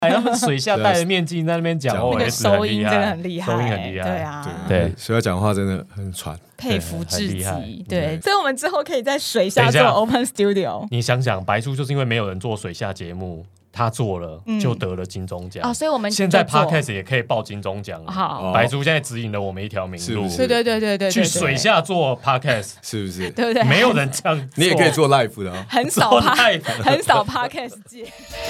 他们水下戴着面镜在那边讲那个收音真的很厉害， 收音很厉害， 对啊， 对，水下讲话真的很传， 佩服至极。 对， 所以我们之后可以在水下做 Open Studio。 你想想，白叔就是因为没有人做水下节目，他做了就得了金钟奖所以我们现在 Podcast 也可以报金钟奖。 好， 白叔现在指引了我们一条明路， 对， 去水下做 Podcast 是不是？ 对不对？ 没有人这样做， 你也可以做 live 的， 很少Podcast 界。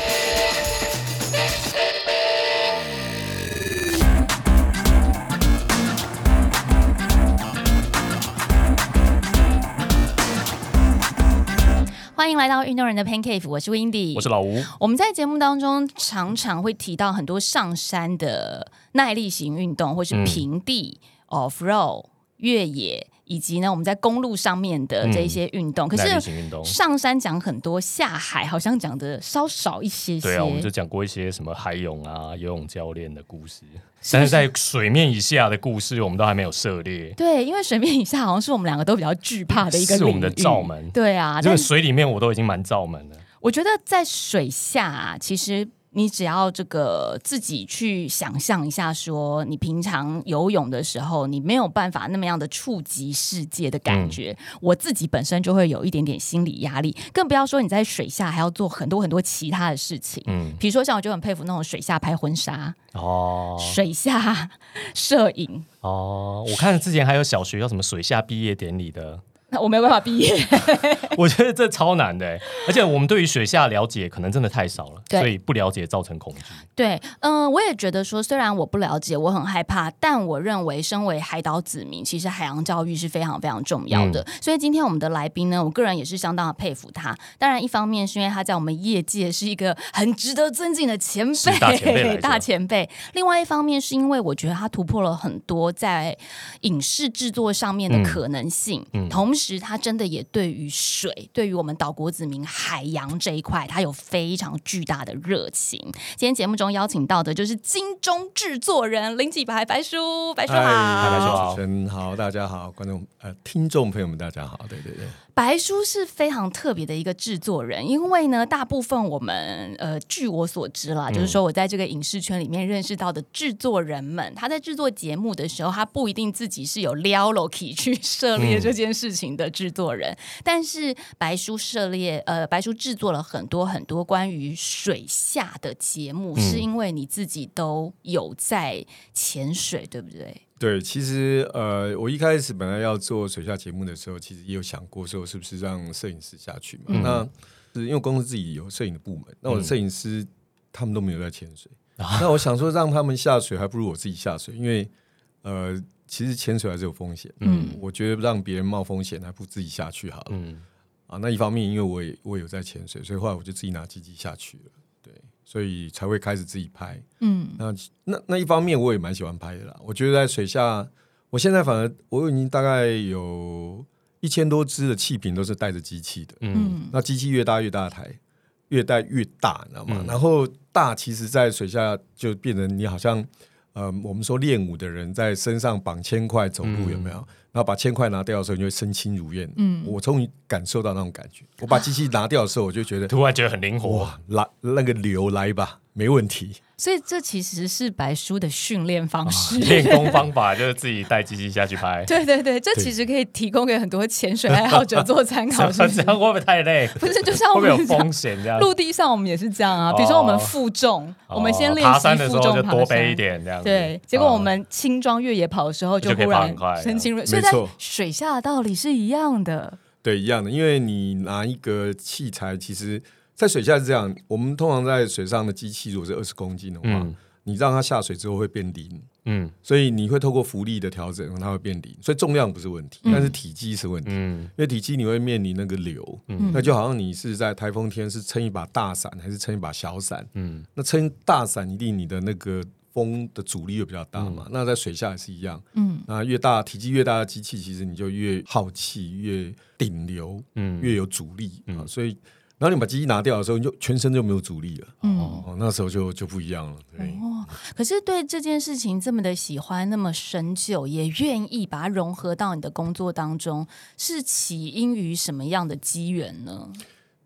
欢迎来到运动人的 Pancake， 我是 Windy， 我是老吴。 我们在节目当中常常会提到很多上山的耐力型运动，或是平地、off-road、越野，以及呢我们在公路上面的这些运动。可是上山讲很多，下海好像讲的稍少一些些。 对啊，我们就讲过一些什么海泳啊、游泳教练的故事。但是在水面以下的故事，我们都还没有涉猎。 对，因为水面以下好像是我们两个都比较惧怕的一个领域， 是我们的罩门。 对啊， 因为水里面我都已经蛮罩门了。 我觉得在水下其实你只要这个自己去想象一下说你平常游泳的时候你没有办法那么样的触及世界的感觉，我自己本身就会有一点点心理压力，更不要说你在水下还要做很多很多其他的事情。比如说像我就很佩服那种水下拍婚纱水下摄影我看之前还有小学要什么水下毕业典礼的， 我没有办法毕业我觉得这超难的，而且我们对于水下了解可能真的太少了，所以不了解造成恐惧。 对，我也觉得说虽然我不了解，我很害怕，但我认为身为海岛子民，其实海洋教育是非常非常重要的。所以今天我们的来宾呢，我个人也是相当的佩服他。当然一方面是因为他在我们业界是一个很值得尊敬的前辈，大前辈。另外一方面是因为我觉得他突破了很多在影视制作上面的可能性，同时他真的也对于水，对于我们岛国子民海洋这一块，他有非常巨大的热情。今天节目中邀请到的就是金钟制作人林启白白叔，白叔好， 主持人好，大家好，观众听众朋友们大家好，对。 白叔是非常特别的一个制作人，因为呢，大部分我们据我所知啦，就是说我在这个影视圈里面认识到的制作人们，他在制作节目的时候，他不一定自己是有撩 Loki 去涉猎这件事情的制作人，但是白叔白叔制作了很多很多关于水下的节目，是因为你自己都有在潜水，对不对？ 对，其实我一开始本来要做水下节目的时候，其实也有想过说是不是让摄影师下去嘛。那是因为公司自己有摄影的部门，那我的摄影师他们都没有在潜水，那我想说让他们下水，还不如我自己下水，因为其实潜水还是有风险。我觉得让别人冒风险，还不如自己下去好了。那一方面，因为我有在潜水，所以后来我就自己拿机器下去了。所以才会开始自己拍。那一方面我也蛮喜欢拍的啦。我觉得在水下，我现在反而我已经大概有1000多支的气瓶都是带着机器的。那机器越大越大台，越带越大，你知道吗？然后大其实在水下就变成你好像我们说练武的人在身上绑铅块走路有没有？然后把铅块拿掉的时候，你就会身轻如燕。我终于感受到那种感觉。我把机器拿掉的时候，我就觉得突然觉得很灵活， 那个流来吧，没问题。 所以这其实是白叔的训练方式， 练功方法就是自己带机器下去拍。 对，这其实可以提供给很多潜水爱好者做参考。 这样会不会太累？ 不是，就像我们会不会有风险这样？ 陆地上我们也是这样啊。比如说我们负重，我们先练习爬山的时候就多背一点这样。 对，结果我们轻装越野跑的时候就忽然身轻如。所以在水下的道理是一样的。 对，一样的，因为你拿一个器材，其实在水下是这样，我们通常在水上的机器如果是20公斤的话，你让它下水之后会变零，所以你会透过浮力的调整让它会变零，所以重量不是问题，但是体积是问题，因为体积你会面临那个流，那就好像你是在台风天是撑一把大伞还是撑一把小伞，那撑大伞一定你的那个风的阻力又比较大嘛，那在水下也是一样，那越大体积越大的机器，其实你就越耗气，越顶流，越有阻力所以然后你把机器拿掉的时候，你就全身就没有阻力了，那时候就不一样了。对可是对这件事情这么的喜欢，那么深究，也愿意把它融合到你的工作当中，是起因于什么样的机缘呢？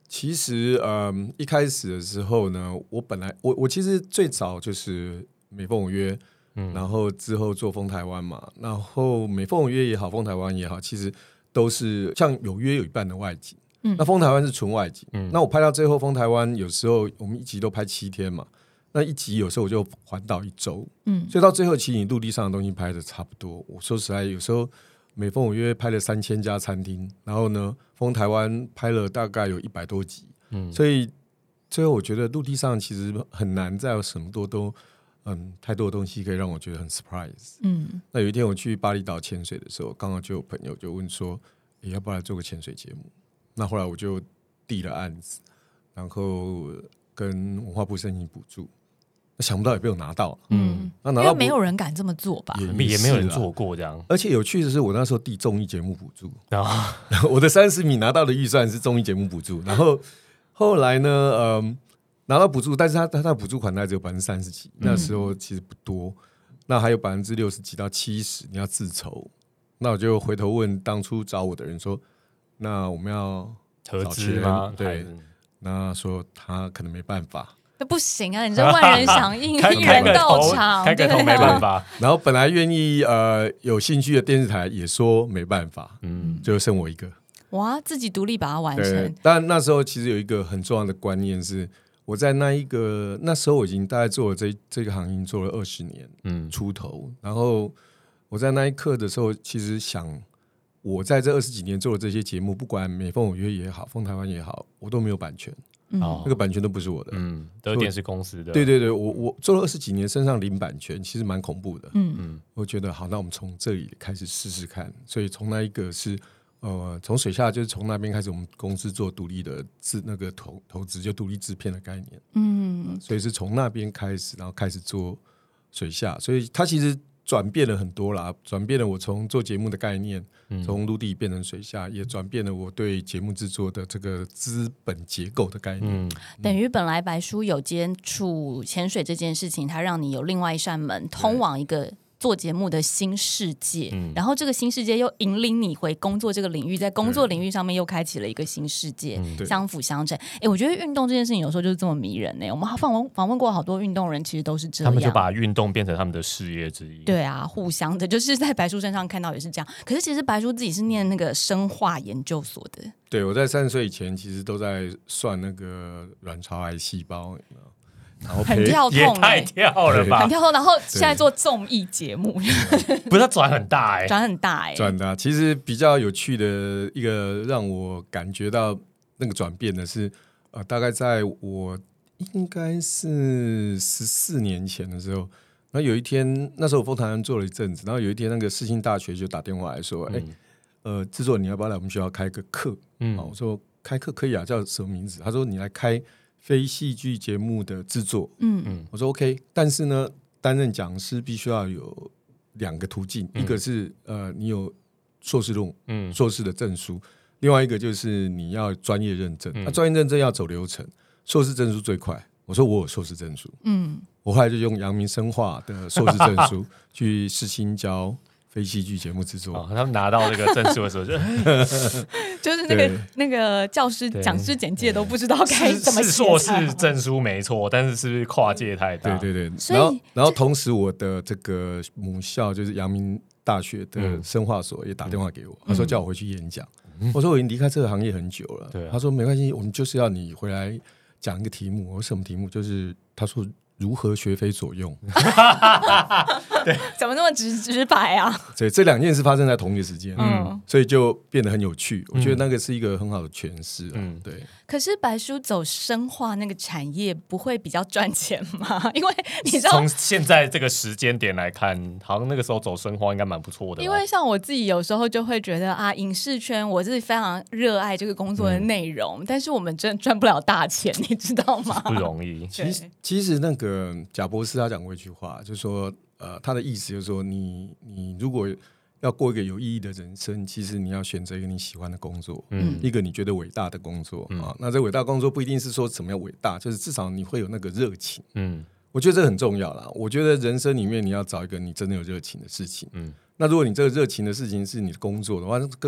其实一开始的时候呢，我其实最早就是美凤有约，然后之后做风台湾嘛，然后美凤有约也好，风台湾也好，其实都是像有约有一半的外景，那风台湾是纯外景，那我拍到最后风台湾有时候我们一集都拍7天嘛，那一集有时候我就环岛1周，所以到最后其实你陆地上的东西拍的差不多。我说实在，有时候美凤有约拍了3000家餐厅，然后呢，风台湾拍了大概有100多集，所以最后我觉得陆地上其实很难再有什么都太多的东西可以让我觉得很 surprise。那有一天我去巴厘岛潜水的时候，刚好就有朋友就问说，要不要来做个潜水节目？那后来我就递了案子，然后跟文化部申请补助。想不到也被我拿到，那拿到因为没有人敢这么做吧， 也没有人做过这样。 而且有趣的是，我那时候递综艺节目补助，我的30米拿到的预算是综艺节目补助，然后后来呢，拿到补助，但是他的补助款大概只有30%几，那时候其实不多，那还有60%几到70%你要自筹，那我就回头问当初找我的人说，那我们要合资吗？ 对，那说他可能没办法。 那不行啊！你这万人响应，一人到场， 开个头没办法。 然后本来愿意有兴趣的电视台也说没办法，就剩我一个。 哇，自己独立把它完成。 但那时候其实有一个很重要的观念是，我在那时候我已经大概做了这个行业做了20年，出头。然后我在那一刻的时候，其实想，我在这20几年做的这些节目，不管美凤有约也好，风台湾也好，我都没有版权。那个版权都不是我的， 都是电视公司的。 对，我做了20几年，身上零版权，其实蛮恐怖的。我觉得好，那我们从这里开始试试看。所以从那一个是从水下，就是从那边开始，我们公司做独立的那个投资，就独立制片的概念。所以是从那边开始，然后开始做水下，所以它其实转变了很多啦，转变了我从做节目的概念，从陆地变成水下，也转变了我对节目制作的这个资本结构的概念。 等于本来白叔有接触潜水这件事情，它让你有另外一扇门通往一个做节目的新世界，然后这个新世界又引领你回工作这个领域，在工作领域上面又开启了一个新世界，相辅相成。我觉得运动这件事情有时候就是这么迷人我们访问过好多运动人，其实都是这样， 他们就把运动变成他们的事业之一。 对啊，互相的，就是在白叔身上看到也是这样。可是其实白叔自己是念那个生化研究所的。 对，我在30岁以前其实都在算那个卵巢癌细胞，然后很跳痛， 也太跳了吧， 很跳痛。然后现在做综艺节目， 不是他转很大转很大转大。其实比较有趣的一个让我感觉到那个转变的是，大概在我应该是14年前的时候，然后有一天，那时候我风台湾做了一阵子，然后有一天那个世新大学就打电话来说，制作你要不要来我们学校开个课？我说开课可以啊，叫什么名字？他说你来开非戏剧节目的制作，我说 OK， 但是呢，担任讲师必须要有2个途径，一个是你有硕士论文，硕士的证书，另外一个就是你要专业认证，那专业认证要走流程，硕士证书最快。我说我有硕士证书，我后来就用阳明生化的硕士证书去世新教非戏剧节目制作。 他们拿到这个证书的时候就是那个教师讲师简介都不知道该怎么写。 是硕士证书没错，但是是不是跨界太大？ 对，然后同时我的这个母校就是阳明大学的生化所也打电话给我，他说叫我回去演讲。我说我已经离开这个行业很久了，他说没关系，我们就是要你回来讲一个题目。我说什么题目？就是他说如何学非所用。 对，怎么那么直白啊？ 对，这2件事发生在同一个时间，所以就变得很有趣。我觉得那个是一个很好的诠释。对。 可是白叔走生化那个产业不会比较赚钱吗？因为你知道， 从现在这个时间点来看，好像那个时候走生化应该蛮不错的。 因为像我自己有时候就会觉得啊，影视圈我是非常热爱这个工作的内容，但是我们真的赚不了大钱，你知道吗？ 不容易。 其实那个贾博士他讲过一句话，就是说他的意思就是说，你如果要过一个有意义的人生，其实你要选择一个你喜欢的工作，一个你觉得伟大的工作啊。那这伟大的工作不一定是说怎么样伟大，就是至少你会有那个热情。我觉得这很重要啦。我觉得人生里面你要找一个你真的有热情的事情。那如果你这个热情的事情是你的工作的话，那更好。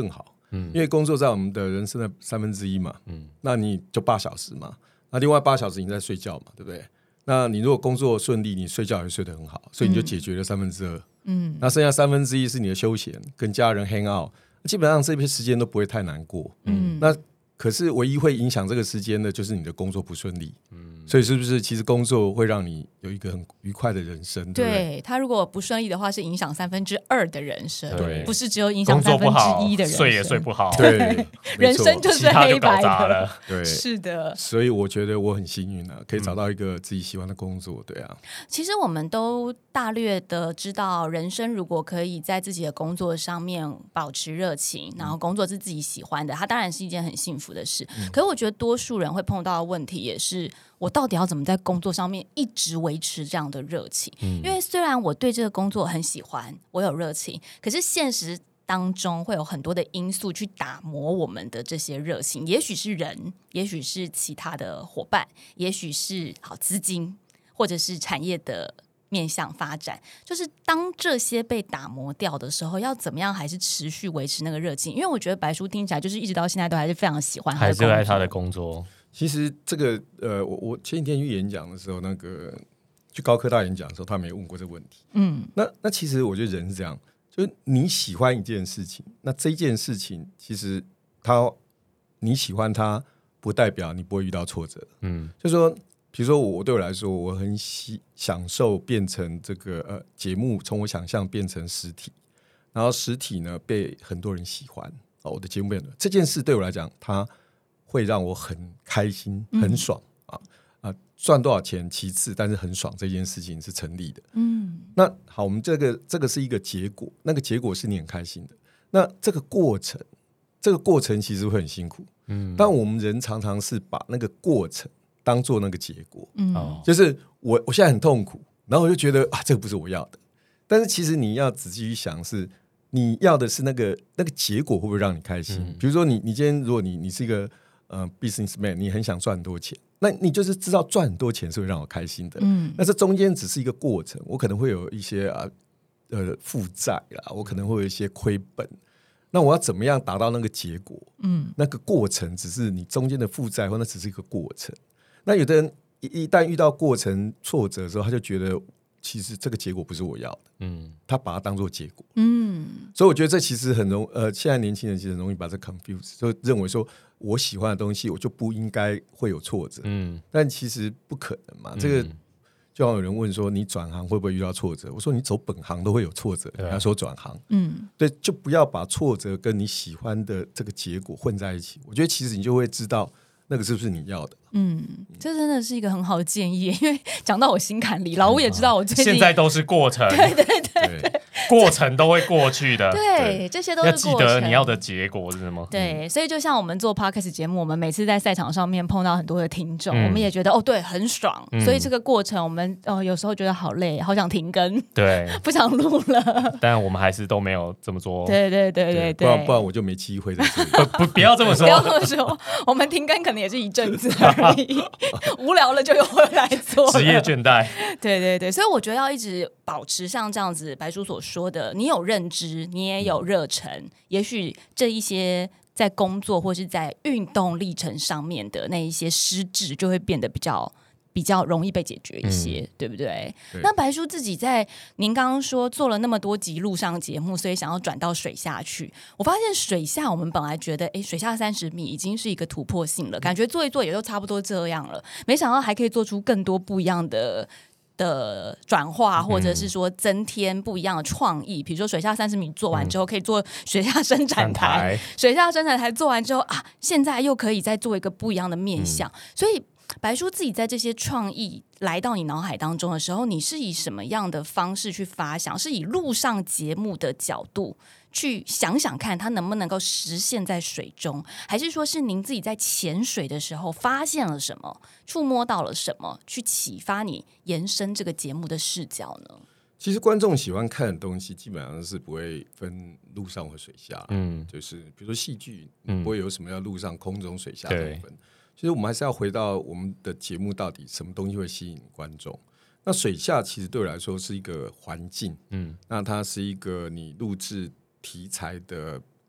因为工作在我们的人生的1/3嘛，那你就8小时嘛，那另外8小时你在睡觉嘛，对不对？那你如果工作顺利，你睡觉也睡得很好，所以你就解决了2/3。那剩下1/3是你的休闲，跟家人 hang out， 基本上这些时间都不会太难过。那可是唯一会影响这个时间的，就是你的工作不顺利。所以是不是其实工作会让你有一个很愉快的人生？对不对？ 对，他如果不顺利的话，是影响2/3的人生， 对， 不是只有影响工作不好 1/3的人生， 睡也睡不好， 对， 人生就是黑白其他就搞砸的。 了。 对， 是的。 所以我觉得我很幸运啊，可以找到一个自己喜欢的工作。对啊， 其实我们都大略的知道，人生如果可以在自己的工作上面保持热情，然后工作是自己喜欢的，它当然是一件很幸福的事。可是我觉得多数人会碰到的问题也是，我到底要怎么在工作上面一直维持这样的热情？因为虽然我对这个工作很喜欢，我有热情，可是现实当中会有很多的因素去打磨我们的这些热情，也许是人，也许是其他的伙伴，也许是资金，或者是产业的面向发展。就是当这些被打磨掉的时候，要怎么样还是持续维持那个热情？因为我觉得白叔听起来就是一直到现在都还是非常喜欢他的工作， 还是爱他的工作。 其实这个我前几天去演讲的时候，那个去高科大演讲的时候，他们也问过这个问题。那其实我觉得人是这样，就是你喜欢一件事情，那这件事情其实你喜欢它，不代表你不会遇到挫折。就是说，比如说我对我来说，我很享受变成这个节目从我想象变成实体，然后实体呢被很多人喜欢，我的节目变成这件事对我来讲，它会让我很开心、很爽赚多少钱其次，但是很爽这件事情是成立的。那好，我们这个是一个结果，那个结果是你很开心的。那这个过程其实会很辛苦。但我们人常常是把那个过程当做那个结果。就是我现在很痛苦，然后我就觉得这个不是我要的。但是其实你要仔细去想，是你要的是那个结果会不会让你开心？比如说你今天如果你是一个businessman， 你很想赚很多钱，那你就是知道赚很多钱是会让我开心的。那这中间只是一个过程，我可能会有一些负债啦，我可能会有一些亏本。那我要怎么样达到那个结果？那个过程只是你中间的负债，或那只是一个过程。那有的人一旦遇到过程挫折的时候，他就觉得其实这个结果不是我要的。他把它当作结果。所以我觉得这其实很现在年轻人其实很容易把这 confuse， 就认为说我喜欢的东西我就不应该会有挫折。但其实不可能嘛。这个就像有人问说你转行会不会遇到挫折，我说你走本行都会有挫折，人家说转行。对，就不要把挫折跟你喜欢的这个结果混在一起。我觉得其实你就会知道那个是不是你要的。 这真的是一个很好的建议，因为讲到我心坎里，老吴也知道我最近现在都是过程， 对， 过程都会过去的， 对，这些都是过程。 要记得你要的结果是什么。 对，所以就像我们做 podcast 节目，我们每次在赛场上面碰到很多的听众，我们也觉得对，很爽。所以这个过程，我们有时候觉得好累，好想停更， 对， 不想录了。 但我们还是都没有这么做。 对， 不然我就没机会在这里。 不要这么说， 不要这么说，我们停更可能也是一阵子而已，无聊了就又回来做职业倦怠。 对，所以我觉得要一直保持像这样子白叔所说的，你有认知，你也有热忱，也许这一些在工作或是在运动历程上面的那一些失智就会变得比较容易被解决一些，对不对？那白叔自己在您刚刚说做了那么多集陆上节目，所以想要转到水下去。我发现水下我们本来觉得水下30米已经是一个突破性了，感觉做一做也都差不多这样了，没想到还可以做出更多不一样的转化，或者是说增添不一样的创意。比如说水下30米做完之后可以做水下伸展台，水下伸展台做完之后现在又可以再做一个不一样的面向。所以白叔自己在这些创意来到你脑海当中的时候，你是以什么样的方式去发想？是以陆上节目的角度去想想看它能不能够实现在水中，还是说是您自己在潜水的时候发现了什么，触摸到了什么，去启发你延伸这个节目的视角呢？ 其实观众喜欢看的东西基本上是不会分陆上或水下，就是比如说戏剧不会有什么要陆上空中水下这样分。其实我们还是要回到我们的节目到底什么东西会吸引观众。那水下其实对我来说是一个环境，那它是一个你录制题材的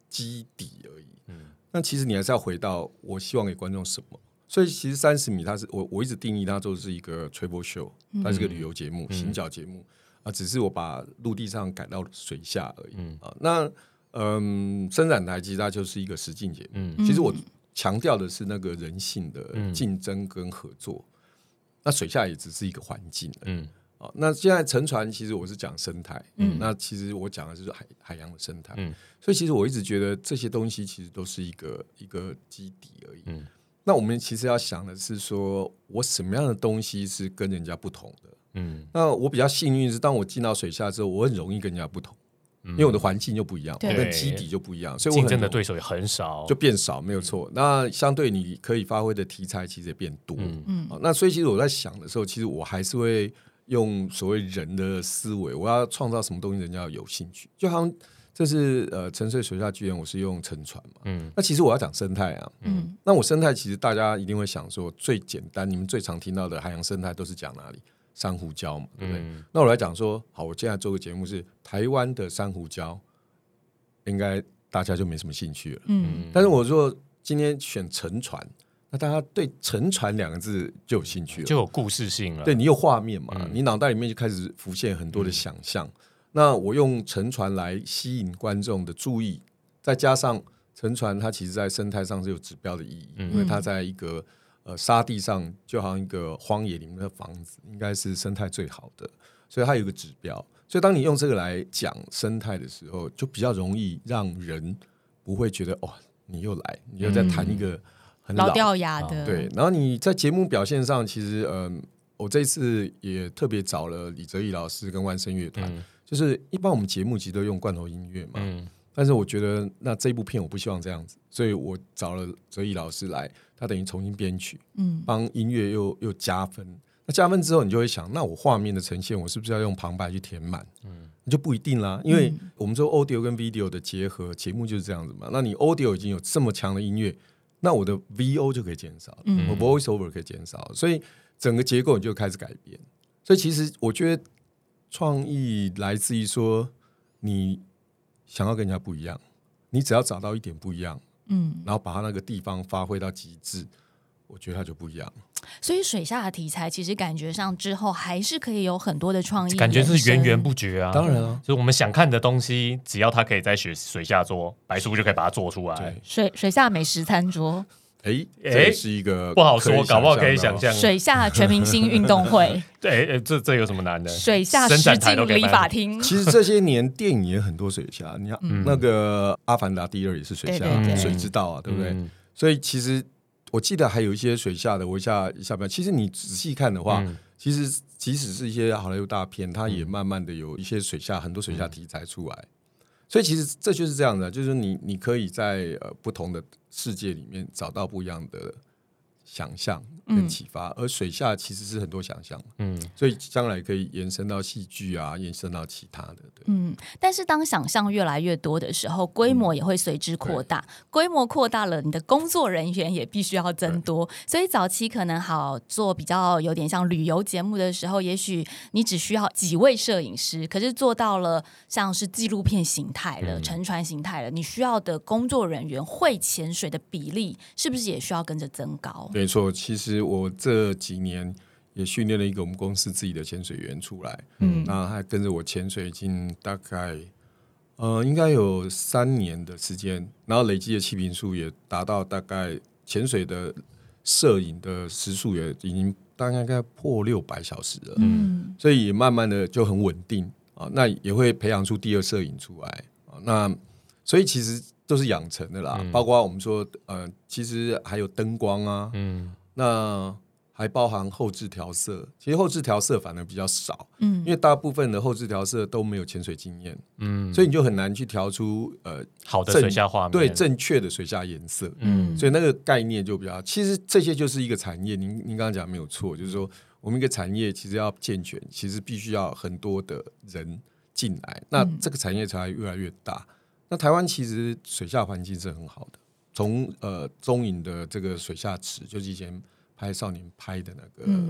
基底而已。那其实你还是要回到我希望给观众什么。所以其实30米它是我一直定义它就是一个 travel show， 它是个旅游节目、行脚节目啊，只是我把陆地上改到水下而已啊。那伸展台其实它就是一个实境节目，其实我强调的是那个人性的竞争跟合作。那水下也只是一个环境那现在沉船其实我是讲生态，那其实我讲的就是海洋的生态，所以其实我一直觉得这些东西其实都是一个基底而已。那我们其实要想的是说，我什么样的东西是跟人家不同的？那我比较幸运是，当我进到水下之后，我很容易跟人家不同，因为我的环境就不一样，我的基底就不一样，所以我竞争的对手也很少， 就变少，没有错。那相对你可以发挥的题材其实也变多。那所以其实我在想的时候，其实我还是会用所谓人的思维，我要创造什么东西人家要有兴趣，就好像这是沉睡水下巨人，我是用沉船嘛，那其实我要讲生态啊，那我生态其实大家一定会想说最简单，你们最常听到的海洋生态都是讲哪里？珊瑚礁嘛，对不对？那我来讲说，好，我现在做个节目是台湾的珊瑚礁，应该大家就没什么兴趣了，但是我说今天选沉船，那大家对沉船2个字就有兴趣了， 就有故事性了， 对你有画面嘛，你脑袋里面就开始浮现很多的想象。那我用沉船来吸引观众的注意，再加上沉船它其实在生态上是有指标的意义，因为它在一个沙地上，就好像一个荒野里面的房子，应该是生态最好的，所以它有一个指标。所以当你用这个来讲生态的时候，就比较容易让人不会觉得哇，你又来，你又在谈一个很老掉牙的。 对，然后你在节目表现上，其实我这次也特别找了李哲毅老师跟万声乐团。就是一般我们节目其实都用罐头音乐嘛，但是我觉得那这部片我不希望这样子，所以我找了哲毅老师来，他等于重新编曲，帮音乐又加分。那加分之后，你就会想，那我画面的呈现，我是不是要用旁白去填满？那就不一定啦，因为我们说 audio 跟 video 的结合，节目就是这样子嘛。那你 audio 已经有这么强的音乐，那我的 VO 就可以减少，我 voice over 可以减少，所以整个结构你就开始改变。所以其实我觉得创意来自于说你想要跟人家不一样，你只要找到一点不一样，然后把它那个地方发挥到极致，我觉得它就不一样。 所以水下的题材其实感觉上之后还是可以有很多的创意， 感觉是源源不绝啊。 当然啊， 就是我们想看的东西，只要它可以在水下做，白叔就可以把它做出来。 水下美食餐桌， 这是一个不好说，搞不好可以想象。 水下全明星运动会， 对，这有什么难的？ 水下实境理发厅， 其实这些年电影也很多水下，你看那个《阿凡达》第2也是水下，水之道啊，对不对？所以其实我记得还有一些水下的，我一下不其实你仔细看的话，其实即使是一些好莱坞大片，它也慢慢的有一些很多水下题材出来。所以其实这就是这样的，就是你可以在不同的世界里面找到不一样的想象跟启发，而水下其实是很多想象，所以将来可以延伸到戏剧啊，延伸到其他的，对， 但是当想象越来越多的时候，规模也会随之扩大，规模扩大了，你的工作人员也必须要增多，所以早期可能好做比较有点像旅游节目的时候，也许你只需要几位摄影师，可是做到了像是纪录片形态了，沉船形态了，你需要的工作人员会潜水的比例是不是也需要跟着增高？ 没错，其实我这几年也训练了一个我们公司自己的潜水员出来，那他跟着我潜水已经大概应该有3年的时间，然后累积的气瓶数也达到大概潜水的摄影的时数也已经大概破600小时了，所以也慢慢的就很稳定啊，那也会培养出第2摄影出来啊，那所以其实都是养成的啦，包括我们说其实还有灯光啊，那还包含后置调色，其实后置调色反而比较少，因为大部分的后置调色都没有潜水经验，所以你就很难去调出好的水下画面， 对正确的水下颜色，所以那个概念就比较，其实这些就是一个产业，您刚刚讲没有错，就是说我们一个产业其实要健全，其实必须要很多的人进来，那这个产业才会越来越大。那台湾其实水下环境是很好的，从中影的这个水下池，就是以前拍少年拍的那个，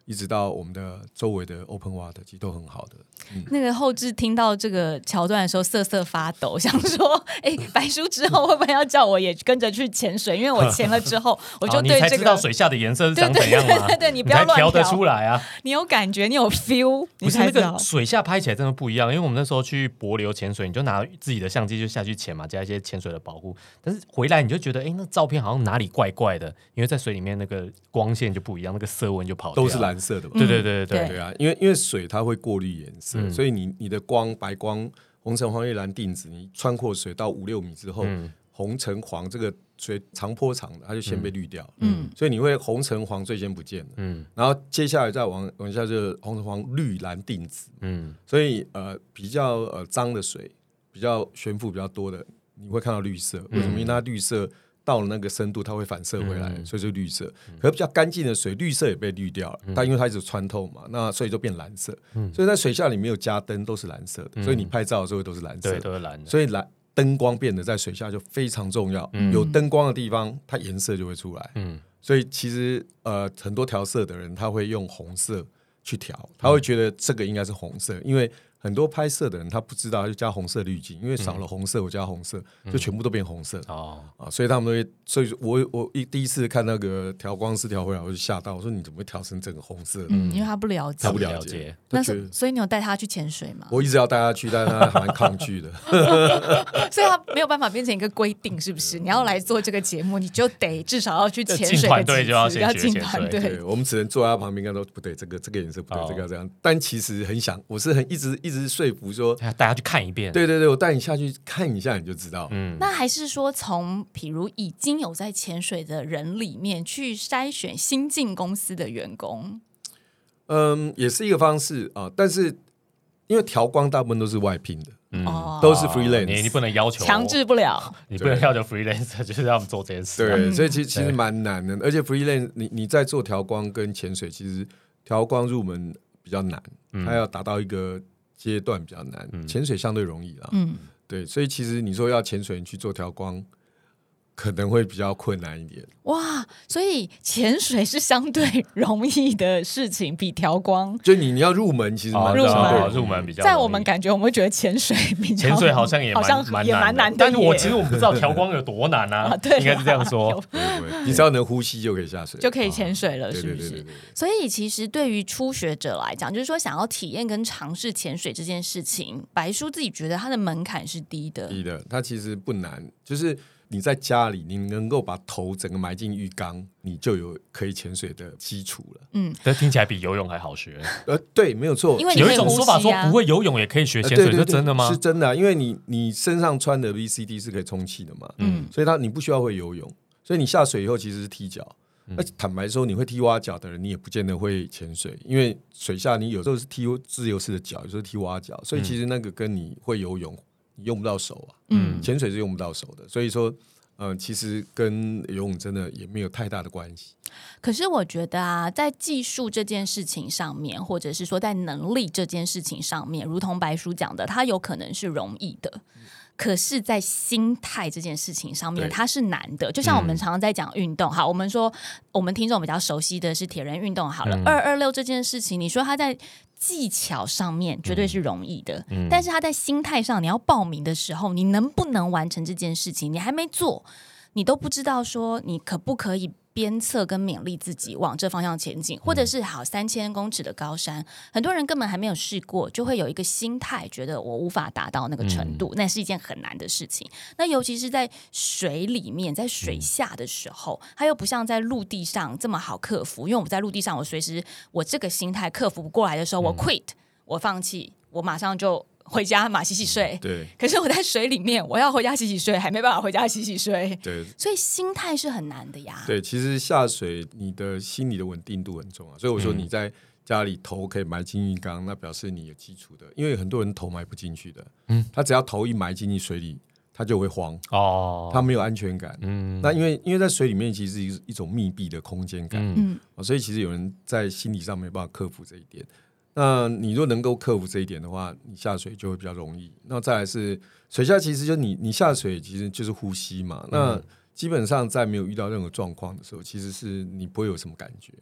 一直到我们的周围的 open water 其实都很好的。 那个后置听到这个桥段的时候瑟瑟发抖，想说白叔之后会不会要叫我也跟着去潜水，因为我潜了之后我就对你才知道水下的颜色是长怎样嘛。 对，你不要乱调得出来啊， 你有感觉，你有 feel， 不是那个水下拍起来真的不一样，因为我们那时候去帛琉潜水，你就拿自己的相机就下去潜嘛，加一些潜水的保护，但是回来你就觉得那照片好像哪里怪怪的，因为在水里面那个光线就不一样，那个色温就跑掉， 都是蓝色的嘛。 对啊，因为水它会过滤颜色，所以你的光白光红橙黄绿蓝靛紫，你穿过水到5-6米之后，红橙黄这个水长波长的，它就先被滤掉了。所以你会红橙黄最先不见了。然后接下来再往下就是红橙黄绿蓝靛紫。所以比较脏的水，比较悬浮比较多的，你会看到绿色。为什么？因为它绿色到了那个深度，它会反射回来，所以就绿色。可是比较干净的水，绿色也被滤掉了，但因为它一直穿透嘛，那所以就变蓝色。所以在水下里没有加灯，都是蓝色的，所以你拍照的时候都是蓝色的， 对，都是蓝的。 所以灯光变得在水下就非常重要。有灯光的地方，它颜色就会出来。所以其实很多调色的人，他会用红色去调，他会觉得这个应该是红色，因为很多拍摄的人他不知道，他就加红色滤镜，因为少了红色，我加红色，就全部都变红色。所以他们都会，所以我第一次看那个调光师调回来，我就吓到，我说你怎么会调成整个红色的？ 因为他不了解， 他不了解。 那所以你有带他去潜水吗？ 我一直要带他去，但是他蛮抗拒的。 所以他没有办法变成一个规定，是不是？你要来做这个节目，你就得至少要去潜水， 进团队就要先进团队。 对，我们只能坐在他旁边，跟他说不对，这个颜色不对，这个要这样。但其实很想，我是一直说服说， 带他去看一遍。 对，我带你下去看一下，你就知道。 那还是说从比如已经有在潜水的人里面去筛选新进公司的员工？ 也是一个方式啊，但是因为调光大部分都是外聘的，都是 freelance， 你不能要求， 强制不了， 你不能要求 freelance 就是让他们做这件事。 对，所以其实蛮难的，而且 freelance 你在做调光跟潜水，其实调光入门比较难，它要达到一个阶段比较难，潜水相对容易啦。对，所以其实你说要潜水，你去做调光，可能会比较困难一点。 哇，所以潜水是相对容易的事情，比调光。 就你要入门，其实入门比较。 在我们感觉，我们会觉得潜水比较， 潜水好像也蛮难的。但是其实我们不知道调光有多难啊。对，应该是这样说。 你只要能呼吸就可以下水， 就可以潜水了，是不是？所以其实对于初学者来讲，就是说想要体验跟尝试潜水这件事情，白叔自己觉得它的门槛是低的。 它其实不难，就是你在家里，你能够把头整个埋进浴缸，你就有可以潜水的基础了。 这听起来比游泳还好学。 对，没有错。 因为有一种说法说不会游泳也可以学潜水，是真的吗？ 是真的，因为你身上穿的 VCD 是可以充气的嘛，所以你不需要会游泳，所以你下水以后其实是踢脚。那坦白说，你会踢蛙脚的人，你也不见得会潜水，因为水下你有时候是踢自由式的脚，有时候踢蛙脚，所以其实那个跟你会游泳你用不到手啊。潜水是用不到手的，所以说其实跟游泳真的也没有太大的关系。 可是我觉得啊，在技术这件事情上面，或者是说在能力这件事情上面，如同白叔讲的，它有可能是容易的。可是在心态这件事情上面它是难的，就像我们常常在讲运动，好，我们说我们听众比较熟悉的是铁人运动好了，226这件事情，你说它在技巧上面绝对是容易的，但是它在心态上，你要报名的时候，你能不能完成这件事情，你还没做，你都不知道说你可不可以鞭策跟勉励自己往这方向前进，或者是好3000公尺的高山，很多人根本还没有试过，就会有一个心态觉得我无法达到那个程度，那是一件很难的事情。那尤其是在水里面，在水下的时候，它又不像在陆地上这么好克服，因为我们在陆地上，我随时我这个心态克服不过来的时候，我 quit， 我放弃，我马上就回家洗洗睡。 对， 可是我在水里面，我要回家洗洗睡，还没办法回家洗洗睡。 对， 所以心态是很难的呀。 对，其实下水你的心理的稳定度很重要，所以我说你在家里头可以埋进浴缸，那表示你有基础的，因为很多人头埋不进去的，他只要头一埋进去水里，他就会慌他没有安全感。那因为在水里面其实是一种密闭的空间感，所以其实有人在心理上没办法克服这一点。那你若能够克服这一点的话，你下水就会比较容易。那再来是水下，其实就你下水其实就是呼吸嘛。那基本上在没有遇到任何状况的时候，其实是你不会有什么感觉。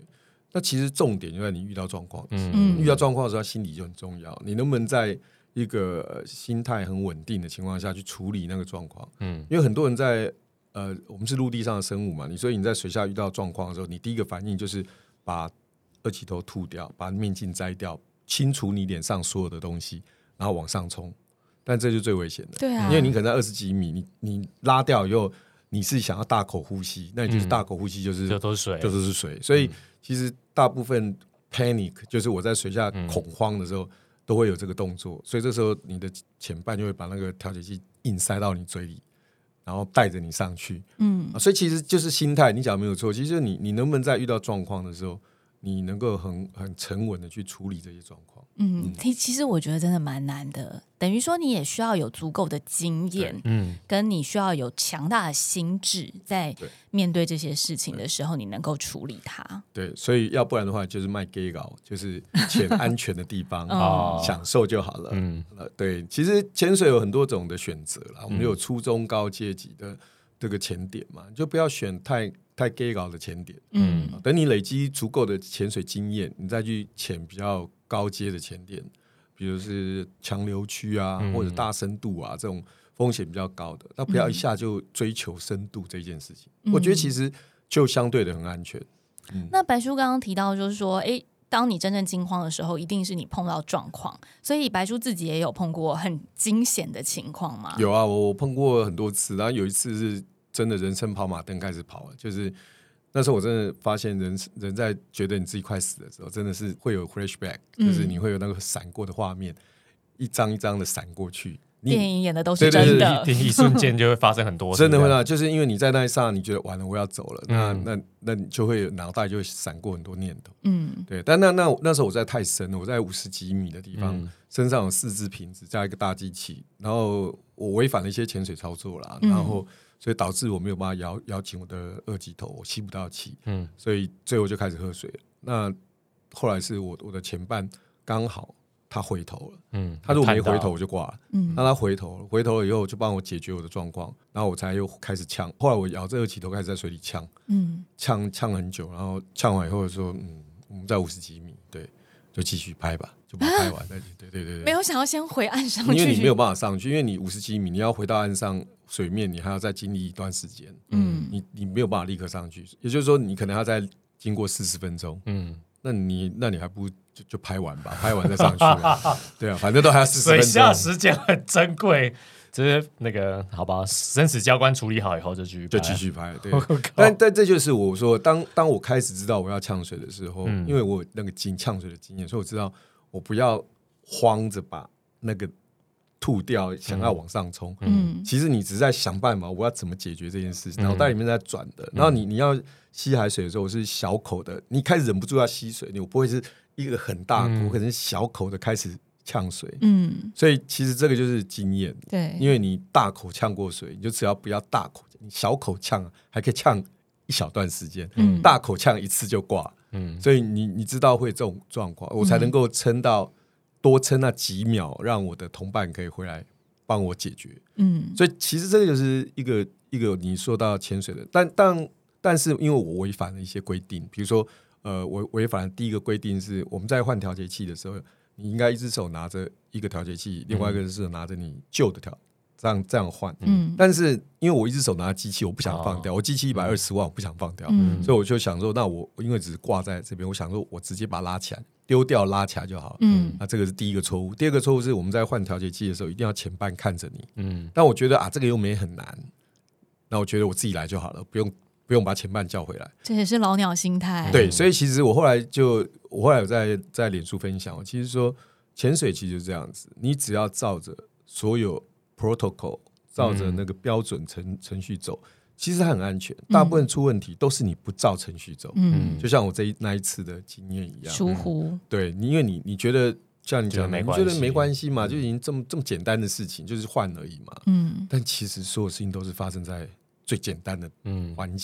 那其实重点就在你遇到状况， 嗯遇到状况的时候，心理就很重要。你能不能在一个心态很稳定的情况下去处理那个状况？因为很多人在我们是陆地上的生物嘛，所以你在水下遇到状况的时候，你第一个反应就是把二级头吐掉，把面镜摘掉，清除你脸上所有的东西，然后往上冲。但这就是最危险的， 对啊， 因为你可能在20几米，你拉掉以后，你是想要大口呼吸，那你就是大口呼吸就是就都是水， 就都是水。所以其实大部分 panic 就是我在水下恐慌的时候，都会有这个动作。所以这时候你的前半就会把那个调节器硬塞到你嘴里，然后带着你上去。所以其实就是心态，你讲没有错。其实你能不能在遇到状况的时候，你能够很沉稳的去处理这些状况？ 其实我觉得真的蛮难的，等于说你也需要有足够的经验，跟你需要有强大的心智，在面对这些事情的时候，你能够处理它。 对，所以要不然的话，就是卖 gay 搞，就是潜安全的地方，享受就好了。对，其实潜水有很多种的选择啦，我们有初中高阶级的这个潜点嘛，就不要选太 gay 搞的潜点。等你累积足够的潜水经验，你再去潜比较高阶的潜点，比如是强流区啊，或者大深度啊，这种风险比较高的，那不要一下就追求深度这件事情。我觉得其实就相对的很安全。 那白叔刚刚提到就是说，当你真正惊慌的时候，一定是你碰到状况，所以白叔自己也有碰过很惊险的情况吗？ 有啊，我碰过很多次，然后有一次是真的人生跑马灯开始跑了，就是那时候我真的发现人在觉得你自己快死的时候，真的是会有 flashback，就是你会有那个闪过的画面，一张一张的闪过去。 电影演的都是真的， 一瞬间就会发生很多， 真的会就是因为你在那一刹那你觉得完了我要走了，那你就会脑袋就会闪过很多念头。对，但那时候我在太深了，我在50几米的地方，身上有4只瓶子加一个大机器，然后我违反了一些潜水操作啦，然后所以导致我没有办法摇紧我的2级头，我吸不到气，所以最后就开始喝水了。那后来是我的前半刚好他回头了，他如果没回头我就挂了，那他回头了以后就帮我解决我的状况，然后我才又开始呛。后来我摇这2级头开始在水里呛，呛很久，然后呛完以后说，我们在50几米，对，就继续拍吧，就把它拍完。对， 没有想要先回岸上去， 因为你没有办法上去，因为你50几米，你要回到岸上水面，你还要再经历一段时间，你没有办法立刻上去，也就是说，你可能要再经过40分钟，那你还不如就拍完吧，拍完再上去了。对啊，反正都还要40分钟。 水下时间很珍贵，就是那个好吧，生死交关处理好以后就继续拍。 对，但这就是我说，当我开始知道我要呛水的时候，因为我有那个呛水的经验，所以我知道我不要慌着把那个吐掉，想要往上冲。其实你只是在想办法，我要怎么解决这件事，脑袋里面在转的。然后你要吸海水的时候，我是小口的，你开始忍不住要吸水，我不会是一个很大口，可能小口的开始呛水。所以其实这个就是经验。 对， 因为你大口呛过水，你就只要不要大口，你小口呛还可以呛一小段时间，大口呛一次就挂。所以你知道会这种状况，我才能够多撑那几秒，让我的同伴可以回来帮我解决。所以其实这个就是一个你说到潜水的，但是因为我违反了一些规定，比如说我违反的第一个规定是，我们在换调节器的时候，你应该一只手拿着一个调节器，另外一个是拿着你旧的这样换。但是因为我一只手拿机器，我不想放掉，我机器120万，我不想放掉，所以我就想说，那我因为只是挂在这边，我想说我直接把它拉起来，丢掉拉起来就好。那这个是第一个错误。第二个错误是我们在换调节器的时候，一定要前半看着你。但我觉得这个又没很难，那我觉得我自己来就好了，不用把前半叫回来。 这也是老鸟心态。 对，所以其实我后来有在脸书分享，其实说潜水其实就是这样子，你只要照着所有 protocol， 照着那个标准程序走，其实很安全。大部分出问题都是你不照程序走。就像我那一次的经验一样， 疏忽。 对，因为你觉得像你讲的，你觉得没关系嘛，就已经这么简单的事情，就是换而已嘛。但其实所有事情都是发生在最简单的环节，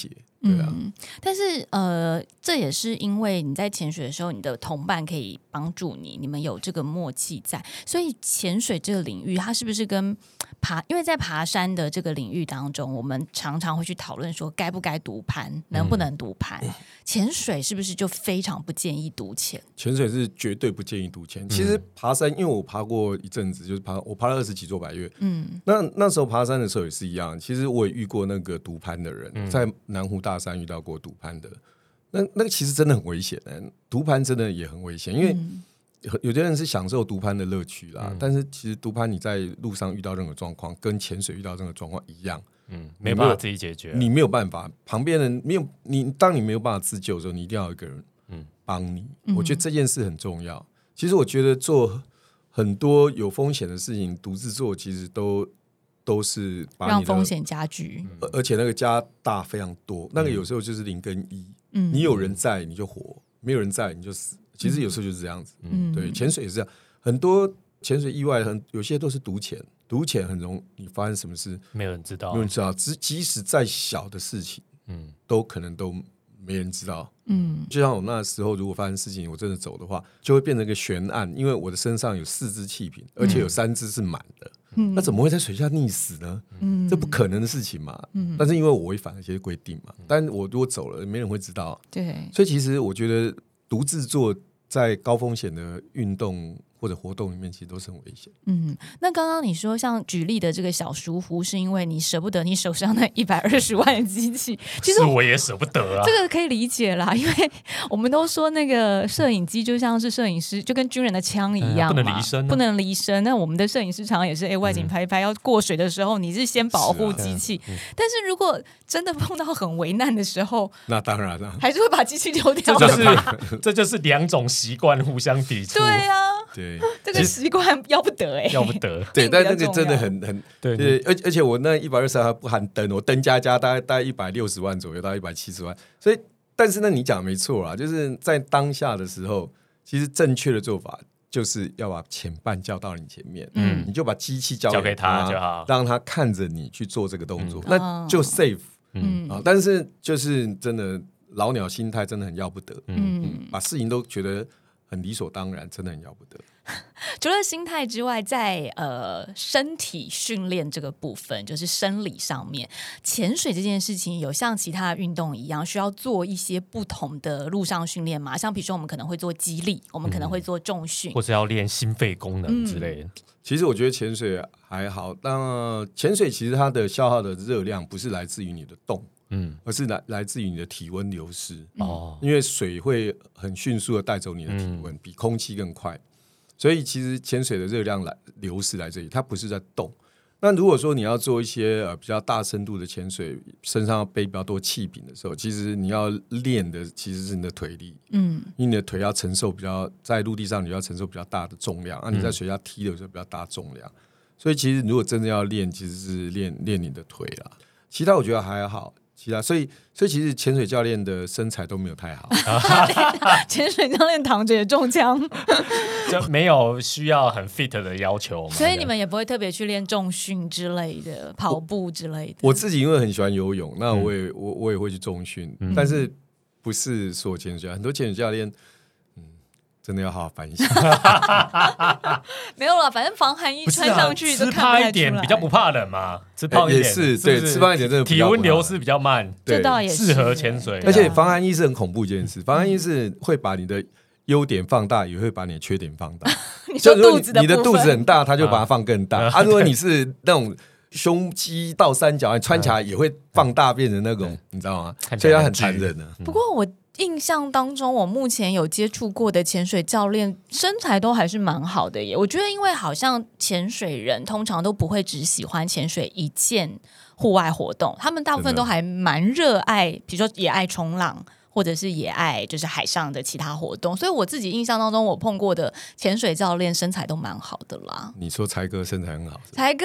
对啊。 但是这也是因为你在潜水的时候，你的同伴可以帮助你，你们有这个默契在，所以潜水这个领域，它是不是跟因为在爬山的这个领域当中，我们常常会去讨论说该不该独攀，能不能独攀？潜水是不是就非常不建议独潜？ 潜水是绝对不建议独潜。其实爬山，因为我爬过一阵子，就是我爬了20几座百岳。那时候爬山的时候也是一样。其实我也遇过那个独攀的人，在南湖大山遇到过独攀的。那个其实真的很危险独攀真的也很危险，因为有些人是享受独攀的乐趣啦，但是其实独攀你在路上遇到任何状况，跟潜水遇到任何状况一样， 没办法自己解决， 你没有办法，旁边人没有你，当你没有办法自救的时候，你一定要有一个人帮你。我觉得这件事很重要。其实我觉得做很多有风险的事情，独自做其实都是把你的让风险加剧， 而且那个加大非常多。那个有时候就是0跟1，你有人在你就活，没有人在你就死。其实有时候就是这样子，对，潜水也是这样，很多潜水意外有些都是独潜很容易你发生什么事没有人知道， 没有人知道，即使再小的事情，都可能都没人知道。就像我那时候如果发生事情我真的走的话，就会变成一个悬案，因为我的身上有4支气瓶，而且有3支是满的，那怎么会在水下溺死呢？这不可能的事情嘛。但是因为我违反了一些规定嘛，但我如果走了没人会知道。 对， 所以其实我觉得独自做在高风险的运动或者活动里面，其实都是很危险。 那刚刚你说像举例的这个小疏忽，是因为你舍不得你手上那120万的机器，其实我也舍不得啊。 这个可以理解啦，因为我们都说那个摄影机就像是摄影师，就跟军人的枪一样嘛， 不能离身， 不能离身。那我们的摄影师常常也是，外景拍一拍，要过水的时候，你是先保护机器，但是如果真的碰到很危难的时候， 那当然了， 还是会把机器丢掉这就是2种习惯互相抵触。 对啊， 对， 这个习惯要不得要不得。 对，但那个真的很对， 而且我那120还不含灯，我灯加大概160万左右到170万，所以但是呢，你讲的没错啦，就是在当下的时候，其实正确的做法就是要把前伴叫到你前面，你就把机器交给他就好， 让他看着你去做这个动作，那就 safe。但是就是真的老鸟心态真的很要不得，把事情都觉得很理所当然，真的很要不得。 除了心态之外，在身体训练这个部分，就是生理上面，潜水这件事情有像其他的运动一样，需要做一些不同的陆上训练吗？像比如说我们可能会做肌力，我们可能会做重训， 或是要练心肺功能之类的。 其实我觉得潜水还好，但潜水其实它的消耗的热量不是来自于你的动，而是来自于你的体温流失。因为水会很迅速的带走你的体温，比空气更快，所以其实潜水的热量流失来这里，它不是在动。那如果说你要做一些比较大深度的潜水，身上要背比较多气瓶的时候，其实你要练的其实是你的腿力，因为你的腿要承受在陆地上你要承受比较大的重量，你在水下踢的时候比较大重量，所以其实如果真的要练，其实是练你的腿啦。其他我觉得还好，所以其实潜水教练的身材都没有太好。 潜水教练躺着也中枪， 就没有需要很 fit 的要求嘛。 所以你们也不会特别去练重训之类的，跑步之类的。 我自己因为很喜欢游泳，那我也会去重训，但是不是所有潜水教练，很多潜水教练。真的要好好反省。 没有了，反正防寒衣穿上去都看不太出来。 吃胖一点比较不怕冷嘛，吃胖一点也是对，吃胖一点真的体温流失比较慢， 这倒也是适合潜水。 而且防寒衣是很恐怖一件事，防寒衣是会把你的优点放大，也会把你的缺点放大。 你说肚子的部分， 你的肚子很大，它就把它放更大。如果你是那种胸肌到3角，你穿起来也会放大，变成那种，你知道吗？所以它很残忍的。 不过我印象当中，我目前有接触过的潜水教练身材都还是蛮好的耶。我觉得，因为好像潜水人通常都不会只喜欢潜水一件户外活动，他们大部分都还蛮热爱，比如说也爱冲浪，或者是也爱就是海上的其他活动。所以我自己印象当中，我碰过的潜水教练身材都蛮好的啦。 你说才哥身材很好， 才哥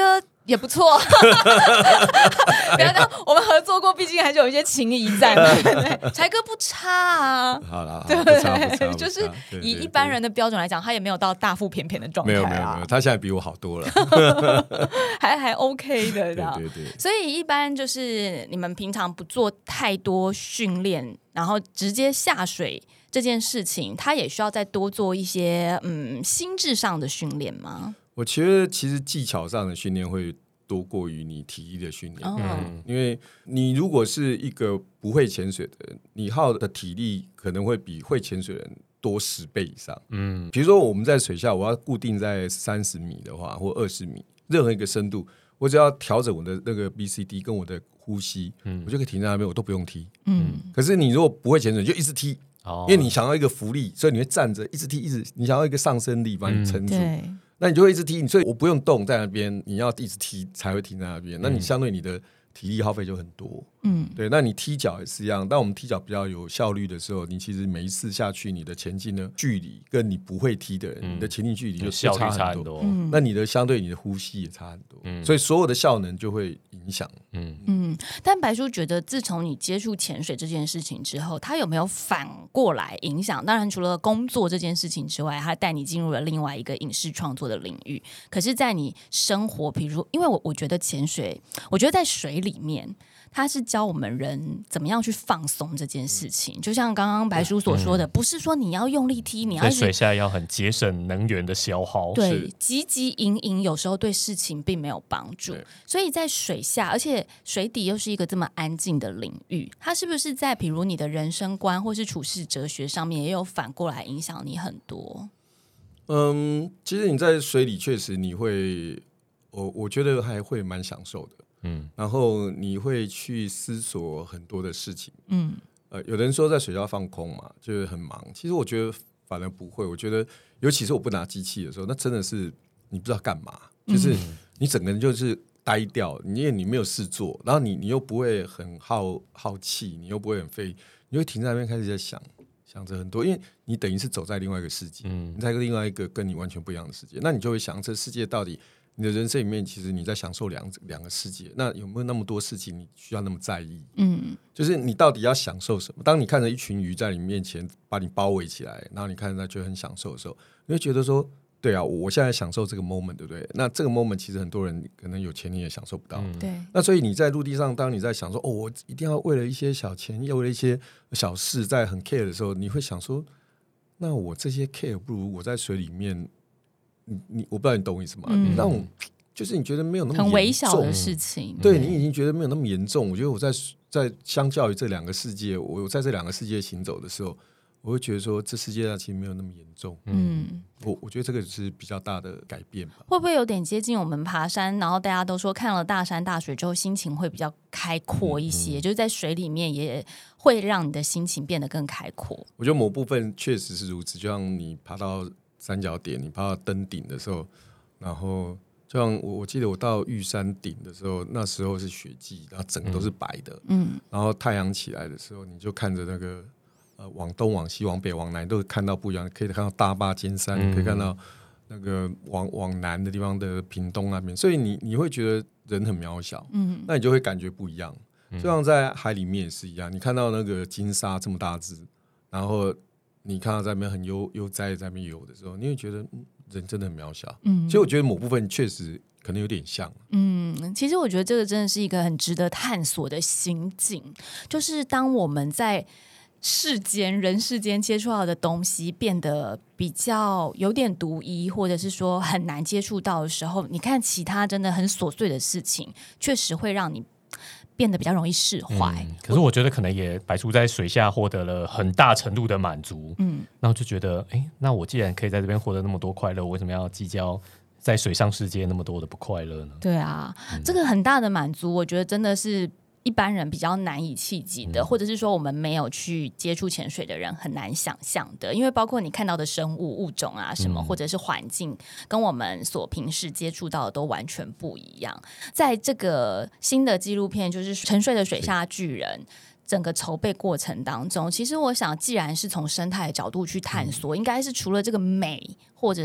也不错。不要讲，我们合作过，毕竟还是有一些情谊在嘛，对不对？柴哥不差啊， 好啦， 对不不差对？就是以一般人的标准来讲，他也没有到大腹便便的状态啊。 没有，他现在比我好多了， 还 OK 的这样。 对。 所以一般就是你们平常不做太多训练，然后直接下水这件事情，他也需要再多做一些心智上的训练吗？ 我觉得其实技巧上的训练会多过于你体力的训练，因为你如果是一个不会潜水的人，你耗的体力可能会比会潜水的人多10倍以上。比如说我们在水下，我要固定在30米的话，或20米，任何一个深度，我只要调整我的那个 BCD 跟我的呼吸，我就可以停在那边，我都不用踢。可是你如果不会潜水，你就一直踢。因为你想要一个浮力，所以你会站着一直踢，你想要一个上升力把你撑住，那你就会一直踢，所以我不用动在那边，你要一直踢才会停在那边。那你相对你的体力耗费就很多。对，那你踢脚也是一样。当我们踢脚比较有效率的时候，你其实每一次下去，你的前进的距离跟你不会踢的人，你的前进距离就差很多。那你的相对你的呼吸也差很多，所以所有的效能就会影响。 但白叔觉得，自从你接触潜水这件事情之后，他有没有反过来影响？当然，除了工作这件事情之外，他带你进入了另外一个影视创作的领域。可是，在你生活，比如因为我觉得潜水，我觉得在水里面，它是教我们人怎么样去放松这件事情。就像刚刚白叔所说的，不是说你要用力踢，你要在水下要很节省能源的消耗。 对，汲汲营营有时候对事情并没有帮助。所以在水下，而且水底又是一个这么安静的领域，它是不是在比如你的人生观或是处事哲学上面，也有反过来影响你很多？ 其实你在水里确实你会，我觉得还会蛮享受的。然后你会去思索很多的事情。有人说在水下放空嘛，就是很忙。其实我觉得反而不会。我觉得，尤其是我不拿机器的时候，那真的是你不知道干嘛，就是你整个人就是呆掉，因为你没有事做，然后你又不会很耗气，你又不会很费，你会停在那边开始在想着很多，因为你等于是走在另外一个世界，你在另外一个跟你完全不一样的世界，那你就会想这世界到底。你的人生里面，其实你在享受两个世界，那有没有那么多事情你需要那么在意？就是你到底要享受什么？当你看着一群鱼在你面前把你包围起来，然后你看着它就很享受的时候，你会觉得说，对啊，我现在享受这个 moment， 对不对？那这个 moment 其实很多人可能有钱你也享受不到。 对。 那所以你在陆地上，当你在想说，我一定要为了一些小钱，要为了一些小事，在很 care 的时候，你会想说，那我这些 care 不如我在水里面。我不知道你懂我意思吗？那种就是你觉得没有那么很微小的事情， 对你已经觉得没有那么严重。我觉得我在相较于这两个世界，我在这两个世界行走的时候，我会觉得说这世界上其实没有那么严重。我觉得这个是比较大的改变吧。 会不会有点接近我们爬山，然后大家都说看了大山大水之后心情会比较开阔一些，就是在水里面也会让你的心情变得更开阔。 我觉得某部分确实是如此，就像你爬到三角点，你爬到登顶的时候，然后就像我记得我到玉山顶的时候，那时候是雪季，然后整个都是白的，然后太阳起来的时候，你就看着那个往东往西往北往南都看到不一样，可以看到大坝尖山，可以看到那个往南的地方的屏东那边，所以你会觉得人很渺小，那你就会感觉不一样。就像在海里面也是一样，你看到那个金鲨这么大只，然后你看到在那边很悠哉在那边游的时候，你会觉得人真的很渺小。所以我觉得某部分确实可能有点像。 其实我觉得这个真的是一个很值得探索的心境，就是当我们在人世间接触到的东西变得比较有点独一，或者是说很难接触到的时候，你看其他真的很琐碎的事情，确实会让你变得比较容易释怀。 可是我觉得可能也白叔在水下获得了很大程度的满足，然后就觉得那我既然可以在这边获得那么多快乐，我为什么要计较在水上世界那么多的不快乐呢？ 对啊，这个很大的满足我觉得真的是一般人比较难以企及的，或者是说我们没有去接触潜水的人很难想象的，因为包括你看到的生物种啊什么，或者是环境跟我们所平时接触到的都完全不一样。在这个新的纪录片就是沉睡的水下巨人整个筹备过程当中，其实我想既然是从生态的角度去探索，应该是除了这个美或者是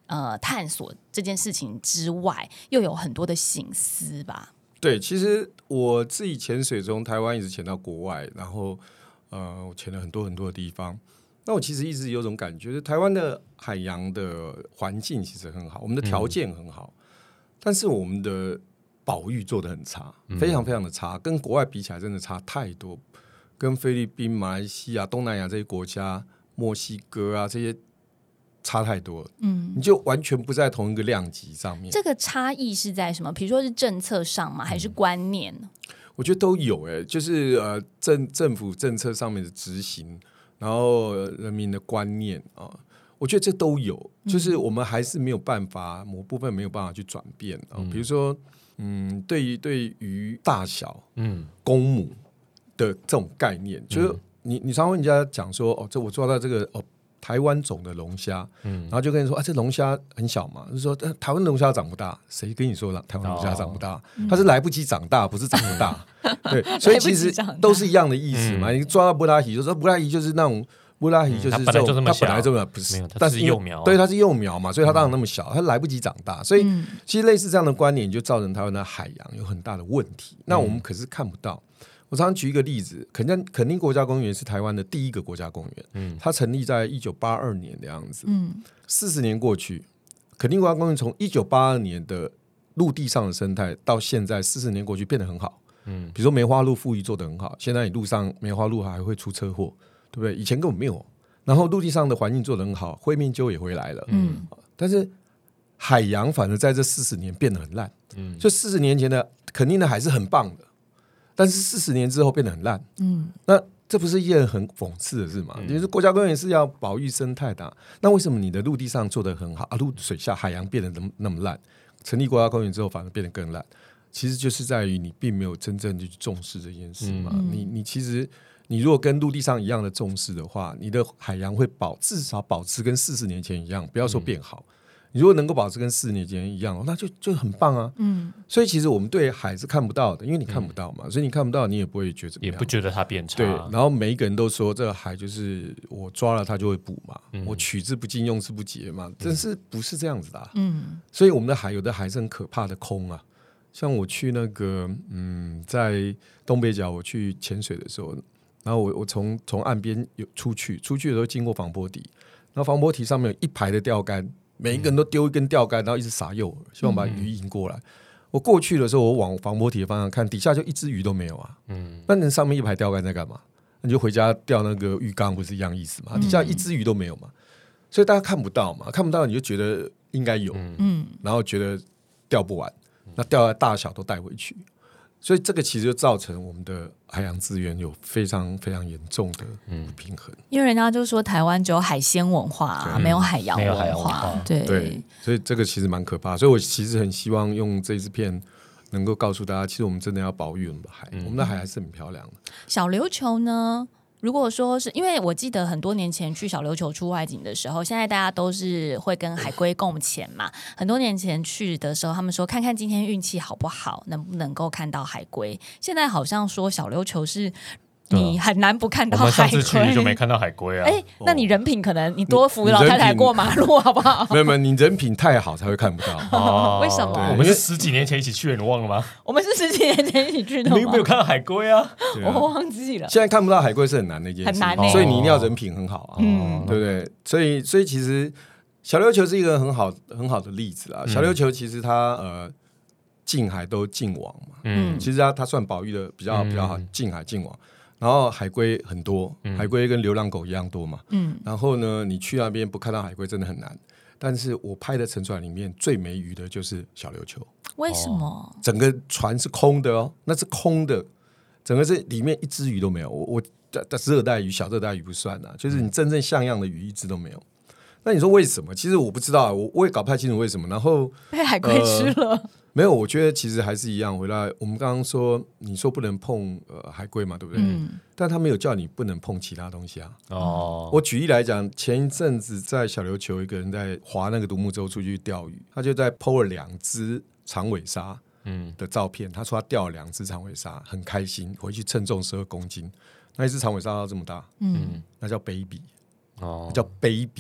探索这件事情之外，又有很多的省思吧？ 对，其实我自己潜水从台湾一直潜到国外，然后我潜了很多很多的地方。那我其实一直有种感觉，就是台湾的海洋的环境其实很好，我们的条件很好，但是我们的保育做得很差，非常非常的差，跟国外比起来真的差太多，跟菲律宾、马来西亚、东南亚这些国家、墨西哥啊这些差太多了，你就完全不在同一个量级上面。 这个差异是在什么？比如说是政策上吗？还是观念？ 我觉得都有就是政府政策上面的执行，然后人民的观念啊，我觉得这都有，就是我们还是没有办法，某部分没有办法去转变啊。比如说，对于大小，公母的这种概念，就是你常问人家讲说，这我抓到这个台湾种的龙虾，然后就跟你说这龙虾很小嘛，就说台湾龙虾长不大，谁跟你说台湾龙虾长不大？它是来不及长大，不是长不大。对，所以其实都是一样的意思嘛。你抓到布拉提，就说布拉提就是那种布拉提，就是它本来就不是， 但是幼苗， 对，它是幼苗嘛，所以它当然那么小，它来不及长大。所以其实类似这样的观念，就造成台湾的海洋有很大的问题。那我们可是看不到。我常常举一个例子，垦丁国家公园是台湾的第一个国家公园，它成立在1982年的样子，40年过去，垦丁国家公园从1982年的陆地上的生态到现在40年过去变得很好，比如说梅花鹿复育做得很好，现在你路上梅花鹿还会出车祸，对不对？以前根本没有。然后陆地上的环境做得很好，灰面鸠也回来了，但是海洋反而在这40年变得很烂，就40年前的垦丁的海是很棒的。但是40年之后变得很烂，那这不是一件很讽刺的事吗？就是国家公园是要保育生态的，那为什么你的陆地上做得很好陆水下海洋变得那么烂？成立国家公园之后反而变得更烂，其实就是在于你并没有真正的去重视这件事嘛。你其实你如果跟陆地上一样的重视的话，你的海洋会至少保持跟40年前一样，不要说变好。你如果能够保持跟40年前一样，那就很棒啊。所以其实我们对海是看不到的，因为你看不到嘛，所以你看不到，你也不会觉得怎么样， 也不觉得它变差。 对，然后每一个人都说这个海就是我抓了它就会捕嘛，我取之不尽用之不竭嘛，真是不是这样子的所以我们的海有的海是很可怕的空啊。像我去那个在东北角我去潜水的时候，然后我从岸边出去的时候经过防波堤，然后防波堤上面有一排的钓竿，每一个人都丢一根钓竿，然后一直撒诱饵，希望把鱼引过来。我过去的时候，我往防波堤的方向看，底下就一只鱼都没有啊。那你上面一排钓竿在干嘛？你就回家钓那个浴缸，不是一样意思吗？底下一只鱼都没有嘛，所以大家看不到嘛，看不到你就觉得应该有，然后觉得钓不完，那钓的大小都带回去。所以这个其实就造成我们的海洋资源有非常非常严重的不平衡。 因为人家就说台湾只有海鲜文化，没有海洋文化。 对，所以这个其实蛮可怕。所以我其实很希望用这支片能够告诉大家，其实我们真的要保育我们的海，我们的海还是很漂亮的。 小琉球呢？如果说是因为我记得很多年前去小琉球出外景的时候，现在大家都是会跟海龟共潜嘛。很多年前去的时候，他们说看看今天运气好不好，能不能够看到海龟。现在好像说小琉球是你很难不看到海龟。 我们上次去就没看到海龟啊。 那你人品可能你多扶老太太过马路好不好？ 没有，你人品太好才会看不到。 为什么？ 我们是10几年前一起去的，你忘了吗？ 我们是10几年前一起去的吗？ 你没有看到海龟啊？ 我忘记了。 现在看不到海龟是很难的一件事， 很难所以你一定要人品很好啊，对不对？所以其实小琉球是一个很好的例子啊。小琉球其实它近海都近网嘛，其实它算保育的比较好，近海近网。然后海龟很多，海龟跟流浪狗一样多嘛。然后呢，你去那边不看到海龟真的很难。但是我拍的沉船里面最没鱼的就是小琉球。 为什么？ 整个船是空的哦，那是空的，整个是里面一只鱼都没有。我热带鱼、小热带鱼不算啊，就是你真正像样的鱼一只都没有。那你说为什么？其实我不知道，我也搞不太清楚为什么。然后被海龟吃了。 没有，我觉得其实还是一样。回来，我们刚刚说，你说不能碰海龟嘛，对不对？但他没有叫你不能碰其他东西啊。我举例来讲，前一阵子在小琉球，一个人在划那个独木舟出去钓鱼，他就在 po 了2只长尾鲨的照片。他说他钓了2只长尾鲨，很开心，回去称重12公斤。那一只长尾鲨要这么大，那叫 baby， 叫 baby。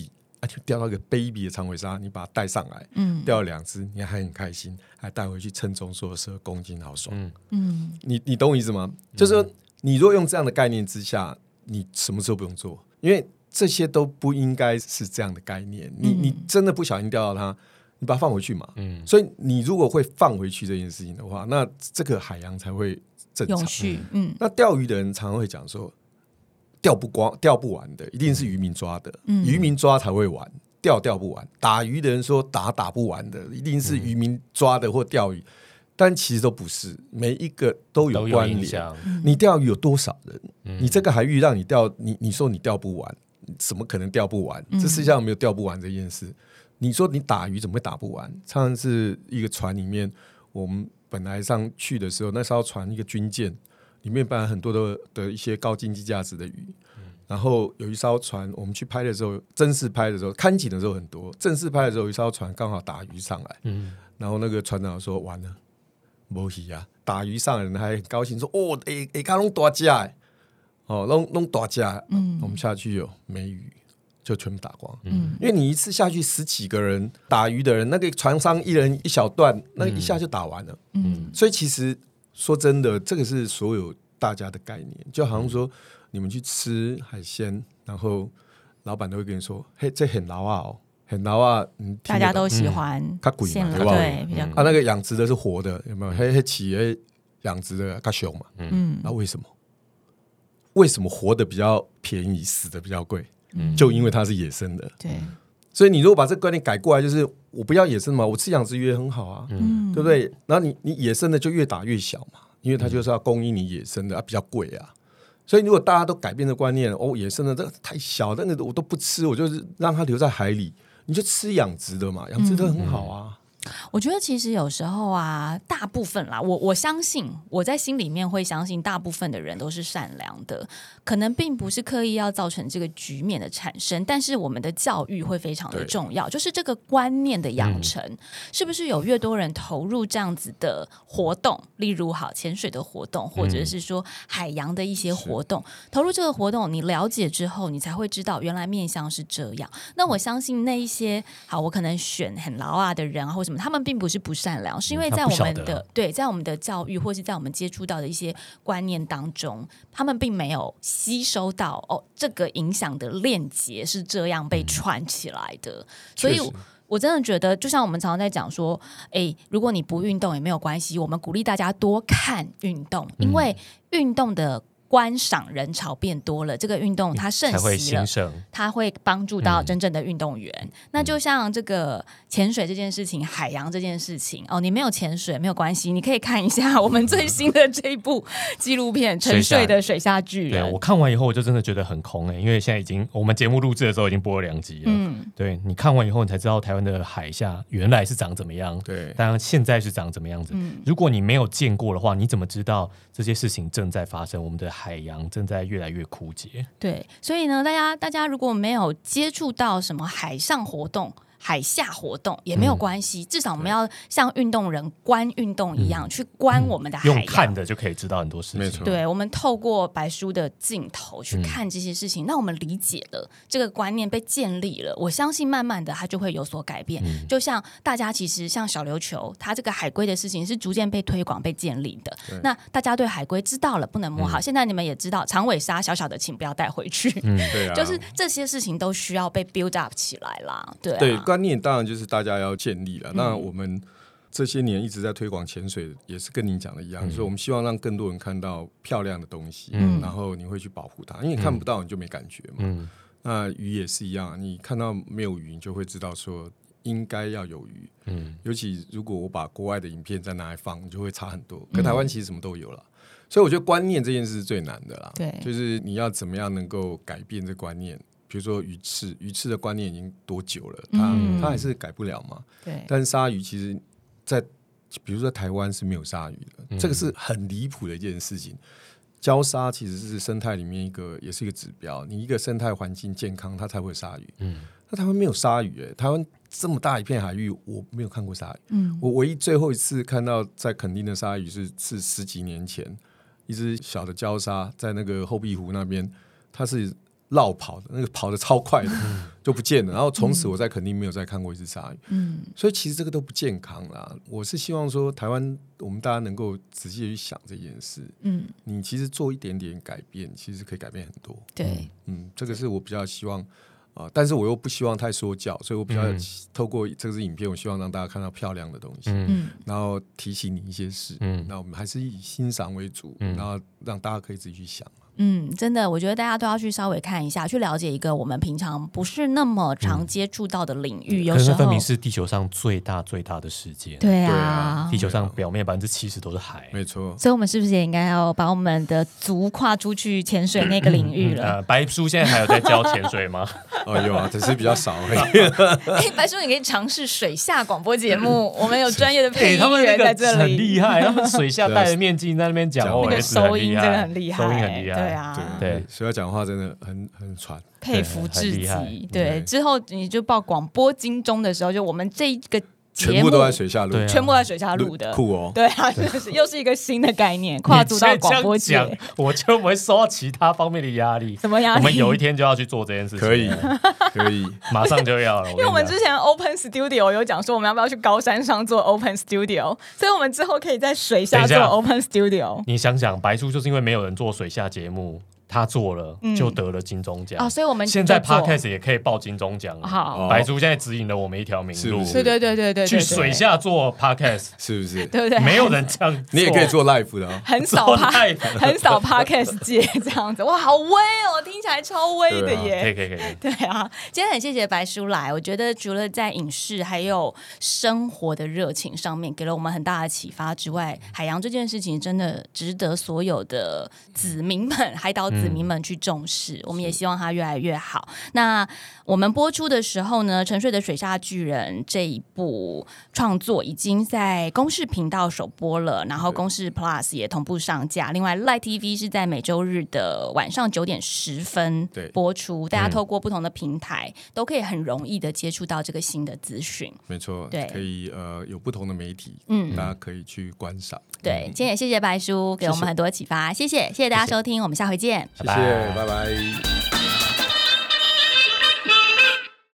就钓到一个 baby 的长尾鲨，你把它带上来，钓了2只，你还很开心，还带回去称重说12公斤，好爽。你懂我意思吗？就是说你如果用这样的概念之下，你什么时候不用做？因为这些都不应该是这样的概念。你真的不小心钓到它，你把它放回去嘛。所以你如果会放回去这件事情的话，那这个海洋才会正常。 永续。 那钓鱼的人常常会讲说，钓不完的，一定是渔民抓的，渔民抓才会完，钓不完。打鱼的人说打不完的，一定是渔民抓的或钓鱼，但其实都不是，每一个都有关联。你钓鱼有多少人？你这个海域让你钓，你说你钓不完，怎么可能钓不完？这世界上没有钓不完这件事。你说你打鱼怎么会打不完？常常是一个船里面，我们本来上去的时候，那艘船一个军舰。里面摆很多的一些高经济价值的鱼，然后有一艘船，我们去拍的时候，正式拍的时候，看景的时候很多，正式拍的时候，有一艘船刚好打鱼上来，然后那个船长说完了，没鱼啊，打鱼上来的人还很高兴说，哦，看弄大只，哦，弄大只，我们下去有没鱼，就全部打光，因为你一次下去10几个人打鱼的人，那个船上一人一小段，那一下就打完了，所以其实。说真的，这个是所有大家的概念，就好像说你们去吃海鲜，然后老板都会跟你说：“嘿，这很老啊哦，很老啊。” 大家都喜欢， 它贵嘛， 对吧？对，比较贵。 那个养殖的是活的，有没有？嘿，企业养殖的较凶嘛。那为什么？为什么活的比较便宜，死的比较贵？就因为它是野生的。 对。 所以你如果把这个观念改过来，就是我不要野生嘛，我吃养殖鱼也很好啊，对不对？然后你野生的就越打越小嘛，因为它就是要供应你野生的，比较贵啊。所以如果大家都改变这观念，野生的这个太小，那个我都不吃，我就是让它留在海里，你就吃养殖的嘛，养殖的很好啊。 我觉得其实有时候啊，大部分啦，我相信我在心里面会相信，大部分的人都是善良的，可能并不是刻意要造成这个局面的产生，但是我们的教育会非常的重要，就是这个观念的养成，是不是有越多人投入这样子的活动，例如好潜水的活动，或者是说海洋的一些活动，投入这个活动，你了解之后，你才会知道原来面向是这样。那我相信那一些好，我可能选很劳啊的人啊，或什么。他们并不是不善良，是因为在我们的在我们的教育或是在我们接触到的一些观念当中，他们并没有吸收到这个影响的链接是这样被串起来的，所以我真的觉得，就像我们常常在讲说，如果你不运动也没有关系，我们鼓励大家多看运动，因为运动的观赏人潮变多了，这个运动它盛行了，它会帮助到真正的运动员。那就像这个潜水这件事情，海洋这件事情，你没有潜水没有关系，你可以看一下我们最新的这一部纪录片《沉睡的水下巨人》。 我看完以后，我就真的觉得很空因为现在已经我们节目录制的时候已经播了2集了。对，你看完以后，你才知道台湾的海下原来是长怎么样，对，当然现在是长怎么样子。如果你没有见过的话，你怎么知道这些事情正在发生？我们的海洋正在越来越枯竭。 对，所以呢，大家如果没有接触到什么海上活动、海下活动也没有关系，至少我们要像运动人观运动一样，去观我们的海洋， 用看的就可以知道很多事情。 对，我们透过白书的镜头去看这些事情，那我们理解了这个观念被建立了，我相信慢慢的它就会有所改变。就像大家其实像小琉球，它这个海龟的事情是逐渐被推广、被建立的。那大家对海龟知道了，不能摸好。现在你们也知道，长尾鲨小小的，请不要带回去。 对啊， 就是这些事情都需要被 build up 起来啦。对啊， 对。观念当然就是大家要建立了。那我们这些年一直在推广潜水，也是跟您讲的一样，所以我们希望让更多人看到漂亮的东西，然后你会去保护它，因为你看不到你就没感觉嘛。那鱼也是一样，你看到没有鱼，你就会知道说应该要有鱼。尤其如果我把国外的影片再拿来放，你就会差很多。可台湾其实什么都有了。所以我觉得观念这件事是最难的啦，对，就是你要怎么样能够改变这观念。比如说鱼翅的观念已经多久了，它还是改不了嘛。对，但是鲨鱼其实在比如说台湾是没有鲨鱼的，这个是很离谱的一件事情。礁鲨其实是生态里面也是一个指标，你一个生态环境健康，它才会有鲨鱼。那台湾没有鲨鱼台湾这么大一片海域，我没有看过鲨鱼。我唯一最后一次看到在垦丁的鲨鱼是10几年前，一只小的礁鲨在那个后壁湖那边，它是绕跑的那个跑得超快的就不见了，然后从此我在垦丁没有再看过一只鲨鱼。所以其实这个都不健康啦。我是希望说台湾我们大家能够仔细去想这件事。你其实做一点点改变，其实可以改变很多。 对， 这个是我比较希望。但是我又不希望太说教，所以我比较透过这支影片，我希望让大家看到漂亮的东西，然后提醒你一些事。那我们还是以欣赏为主，然后让大家可以自己去想。 真的，我觉得大家都要去稍微看一下，去了解一个我们平常不是那么常接触到的领域。有时候分明是地球上最大的世界。 对啊， 地球上表面70%都是海， 没错。 所以我们是不是也应该要把我们的足跨出去潜水那个领域了？ 白叔现在还有在教潜水吗？ 有啊，只是比较少而已。 白叔，你可以尝试水下广播节目，我们有专业的配音员在这里， 很厉害。他们水下戴着面镜在那边讲， 那个收音真的很厉害， 收音很厉害。 对啊， 对，所以要讲话真的很传， 佩服至极。对，之后你就报广播金钟的时候，就我们这个全部都在水下录， 全部在水下录的， 酷哦！ 对啊，又是一个新的概念，跨足到广播界， 我就不会受到其他方面的压力。 什么压力？ 我们有一天就要去做这件事情， 可以， 马上就要了。 因为我们之前 Open Studio 有讲说，我们要不要去高山上做 Open Studio， 所以我们之后可以在水下做 Open Studio。 你想想，白叔就是因为没有人做水下节目。他做了就得了金钟奖所以我们现在 Podcast 也可以报金钟奖了。 好， 白叔现在指引了我们一条明路， 对， 去水下做 Podcast 是不是？ 对不对？ 没有人这样做， 你也可以做 live 的， 很少很少 Podcast 界这样子，哇，好威哦，听起来超威的耶！ 可以， 对啊，今天很谢谢白叔来，我觉得除了在影视还有生活的热情上面给了我们很大的启发之外，海洋这件事情真的值得所有的子民们、海岛子民们去重视，我们也希望它越来越好。那我们播出的时候呢，《沉睡的水下巨人》这一部创作已经在公视频道首播了，然后公视 Plus 也同步上架。另外 Light TV 是在每周日的晚上9点10分播出，大家透过不同的平台都可以很容易的接触到这个新的资讯。 没错，对，可以有不同的媒体，大家可以去观赏。 对，今天也谢谢白叔给我们很多启发，谢谢大家收听，我们下回见， 谢谢，拜拜。